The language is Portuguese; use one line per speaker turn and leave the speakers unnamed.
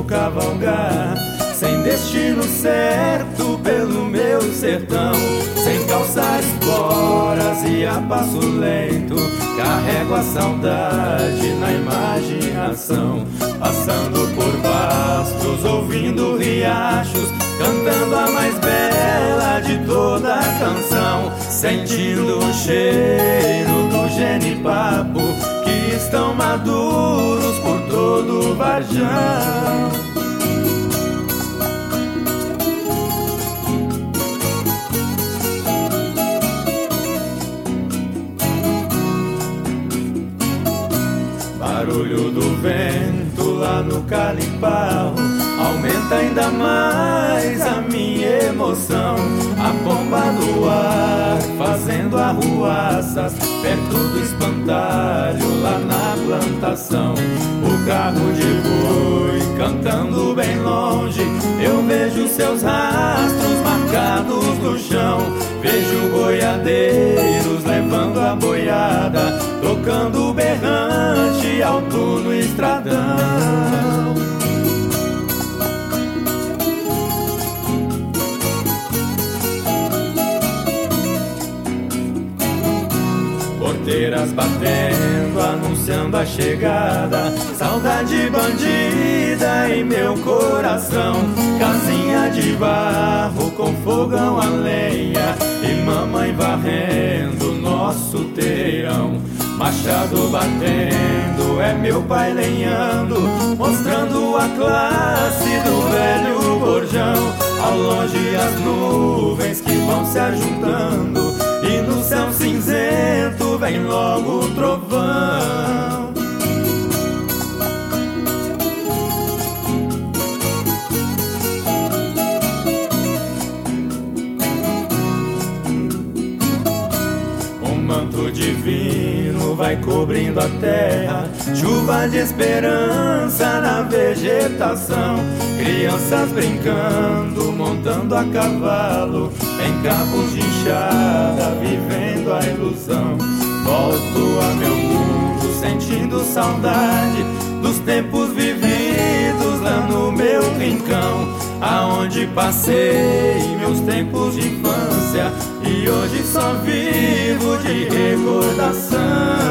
vou cavalgar, sem destino certo pelo meu sertão, sem calçar esporas e a passo lento, carrego a saudade na imaginação, passando por pastos, ouvindo riachos, cantando a mais bela de toda a canção, sentindo o cheiro do genipapo, que estão maduros por todo o Varjão. Barulho do vento lá no calimpau aumenta ainda mais a minha emoção. A pomba no ar fazendo arruaças perto do espantalho lá na plantação. O carro de boi cantando bem longe, eu vejo seus rastros marcados no chão. Vejo boiadeiros levando a boiada, tocando berrante alto no estradão. Porteiras batendo, anunciando a chegada, saudade bandida em meu coração. Casinha de barro com fogão a lenha e mamãe varrendo nosso terreirão. Machado batendo, é meu pai lenhando, mostrando a classe do velho Borjão. Ao longe as nuvens que vão se ajuntando, e no céu cinzento vem logo o trovão. Manto divino vai cobrindo a terra, chuva de esperança na vegetação. Crianças brincando, montando a cavalo, em cabos de enxada, vivendo a ilusão. Volto a meu mundo, sentindo saudade dos tempos vividos lá no meu rincão, aonde passei meus tempos de infância e hoje só vivo de recordação.